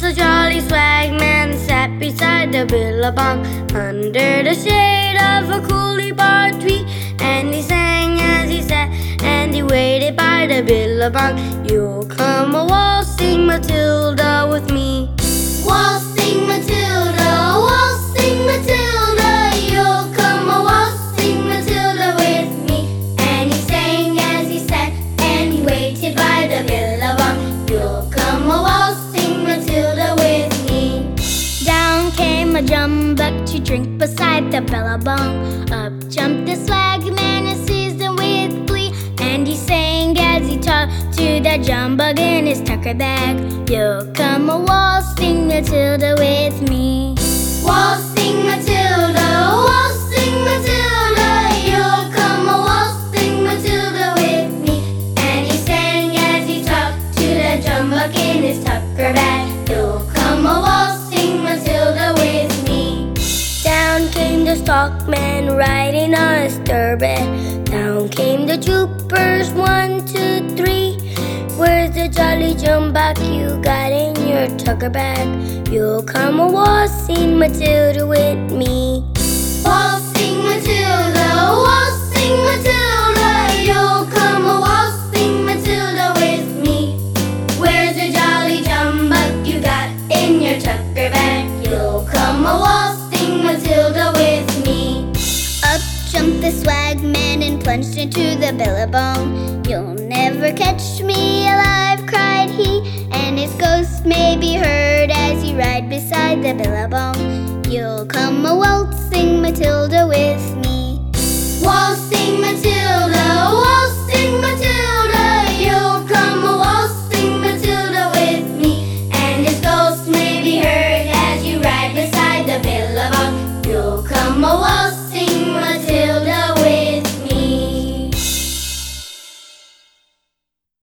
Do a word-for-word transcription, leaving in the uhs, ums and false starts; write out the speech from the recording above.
the jolly swagman sat beside the billabong under the shade of a coolie bar tree. And he sang as he sat, and he waited by the billabong. You'll come a waltzing Matilda with me. Waltzing Matilda, waltzing Matilda, you'll come a waltzing Matilda with me. And he sang as he sat, and he waited by the billabong. You'll come a waltzing Matilda with me. Down came a jumbuck to drink beside the billabong. Up jumped the swagman and seized him with glee. And he sang as he talked to that jumbuck in his tucker bag. You'll come a waltzing Matilda with me. Waltzing Matilda, waltzing Matilda, you'll come a waltzing Matilda with me. And he sang as he talked to that jumbuck in his tucker bag. You'll come a waltzing Matilda with me. Down came the stockman riding on his thoroughbred. Down came the troopers, one, two, three. Where's the jolly jumbuck you got in your tucker bag? You'll come a waltzing Matilda with me. Waltzing Matilda, waltzing Matilda, you'll come a waltzing Matilda with me. Where's the jolly jumbuck you got in your tucker bag? You'll come a waltzing Matilda with me. Up jumped the swagman and plunged into the billabong. You'll never catch me alive, cried he, and his ghost may be heard as he ride beside the billabong. You'll come a waltzing Matilda with me.